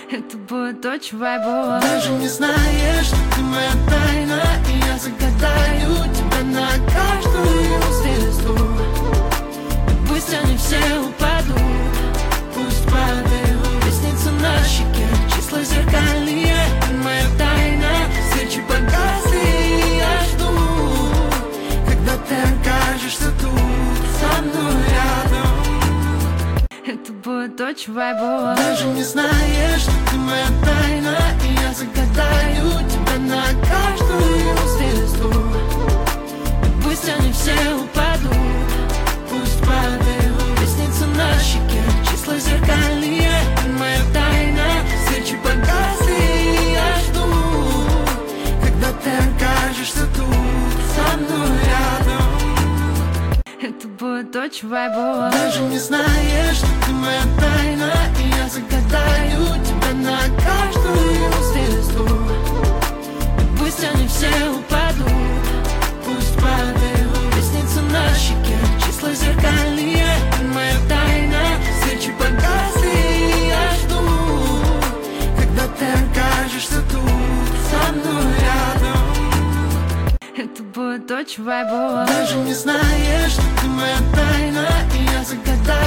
Это будет очень вайбово. Даже не знаешь, что ты моя тайна, и я загадаю тебя на каждую звезду. И пусть они все упадут, пусть падают. Ресницы на щеке, числа зеркальные. Моя тайна, свечи погасли, и я жду, когда ты окажешься тут со мной рядом. Это будет очень вайбово. Даже не знаешь, что ты моя тайна, и я загадаю тебя на каждую звезду. И пусть они все упадут, пусть падают. Ресницы на щеке, числа зеркальные. Моя тайна, свечи погасли, и я жду, когда ты окажешься тут со мной рядом. Это будет очень вайбово. Даже не знаешь, что ты моя тайна, и я загадаю тебя на каждую звезду. И пусть они все упадут, пусть падают. Ресницы на щеке, числа зеркальные. Моя тайна, свечи погасли, и я жду, когда ты окажешься тут со мной рядом. Это будет очень вайбово. Даже не знаешь, что ты моя тайна, и я загадаю